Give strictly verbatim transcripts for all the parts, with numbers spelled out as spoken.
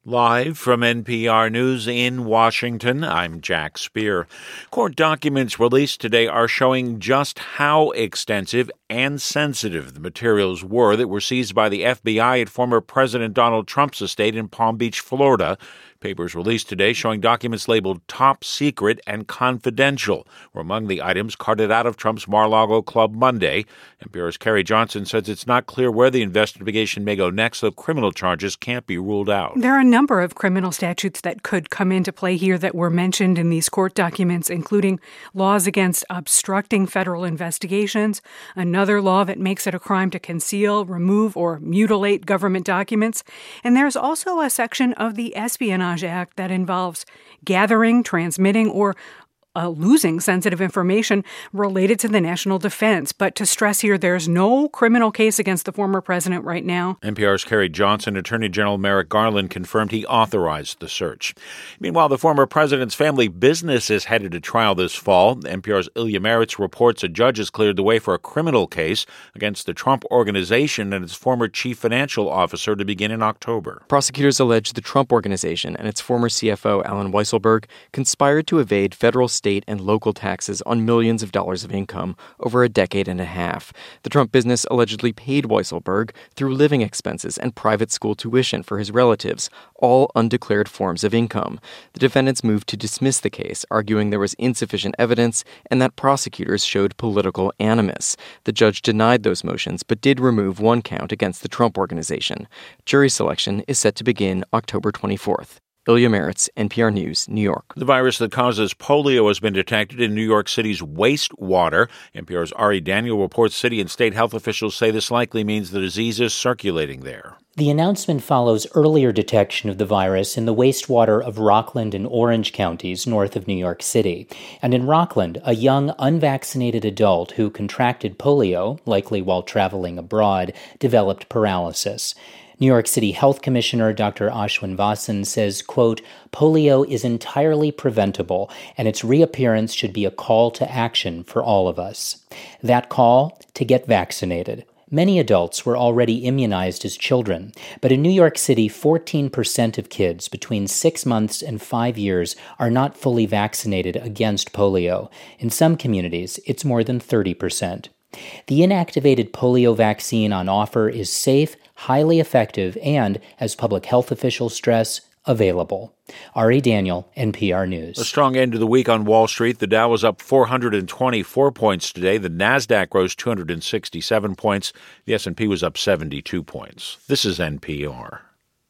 Live from N P R News in Washington, I'm Jack Speer. Court documents released today are showing just how extensive and sensitive the materials were that were seized by the F B I at former President Donald Trump's estate in Palm Beach, Florida. Papers released today showing documents labeled top secret and confidential were among the items carted out of Trump's Mar-a-Lago club Monday. N P R's Carrie Johnson says it's not clear where the investigation may go next, though criminal charges can't be ruled out. There are a number of criminal statutes that could come into play here that were mentioned in these court documents, including laws against obstructing federal investigations, another law that makes it a crime to conceal, remove, or mutilate government documents, and there's also a section of the Espionage Act that involves gathering, transmitting, or Uh, losing sensitive information related to the national defense. But to stress here, there's no criminal case against the former president right now. N P R's Carrie Johnson, Attorney General Merrick Garland confirmed he authorized the search. Meanwhile, the former president's family business is headed to trial this fall. N P R's Ilya Meritz reports a judge has cleared the way for a criminal case against the Trump Organization and its former chief financial officer to begin in October. Prosecutors allege the Trump Organization and its former C F O, Alan Weisselberg, conspired to evade federal, state, and local taxes on millions of dollars of income over a decade and a half. The Trump business allegedly paid Weisselberg through living expenses and private school tuition for his relatives, all undeclared forms of income. The defendants moved to dismiss the case, arguing there was insufficient evidence and that prosecutors showed political animus. The judge denied those motions, but did remove one count against the Trump Organization. Jury selection is set to begin October twenty-fourth. Ilya Meritz, N P R News, New York. The virus that causes polio has been detected in New York City's wastewater. N P R's Ari Daniel reports city and state health officials say this likely means the disease is circulating there. The announcement follows earlier detection of the virus in the wastewater of Rockland and Orange counties north of New York City. And in Rockland, a young unvaccinated adult who contracted polio, likely while traveling abroad, developed paralysis. New York City Health Commissioner Doctor Ashwin Vasan says, quote, polio is entirely preventable, and its reappearance should be a call to action for all of us. That call, to get vaccinated. Many adults were already immunized as children, but in New York City, fourteen percent of kids between six months and five years are not fully vaccinated against polio. In some communities, it's more than thirty percent. The inactivated polio vaccine on offer is safe, highly effective, and, as public health officials stress, available. Ari Daniel, N P R News. A strong end to the week on Wall Street. The Dow was up four hundred twenty-four points today. The Nasdaq rose two hundred sixty-seven points. The S and P was up seventy-two points. This is N P R.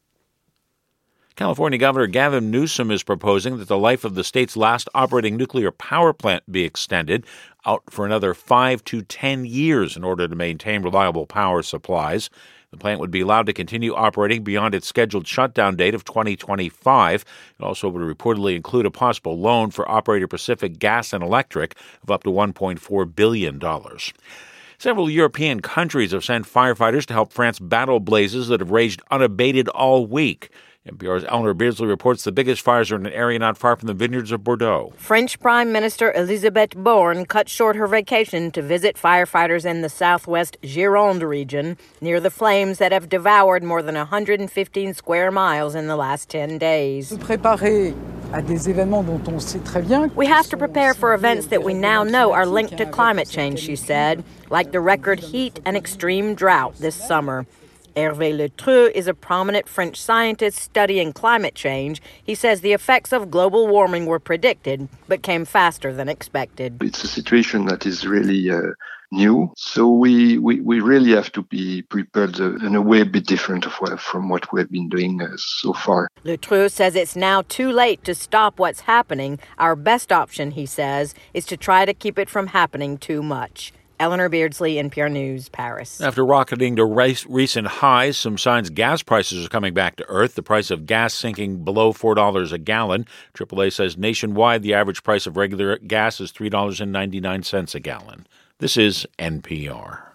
California Governor Gavin Newsom is proposing that the life of the state's last operating nuclear power plant be extended out for another five to ten years in order to maintain reliable power supplies. The plant would be allowed to continue operating beyond its scheduled shutdown date of twenty twenty-five. It also would reportedly include a possible loan for operator Pacific Gas and Electric of up to one point four billion dollars. Several European countries have sent firefighters to help France battle blazes that have raged unabated all week. N P R's Eleanor Beardsley reports the biggest fires are in an area not far from the vineyards of Bordeaux. French Prime Minister Elisabeth Borne cut short her vacation to visit firefighters in the southwest Gironde region near the flames that have devoured more than one hundred fifteen square miles in the last ten days. We have to prepare for events that we now know are linked to climate change, she said, like the record heat and extreme drought this summer. Hervé Letreux is a prominent French scientist studying climate change. He says the effects of global warming were predicted, but came faster than expected. It's a situation that is really uh, new, so we, we, we really have to be prepared uh, in a way a bit different of what, from what we've been doing uh, so far. Letreux says it's now too late to stop what's happening. Our best option, he says, is to try to keep it from happening too much. Eleanor Beardsley, N P R News, Paris. After rocketing to race, recent highs, some signs gas prices are coming back to earth. The price of gas sinking below four dollars a gallon. triple A says nationwide the average price of regular gas is three dollars and ninety-nine cents a gallon. This is N P R.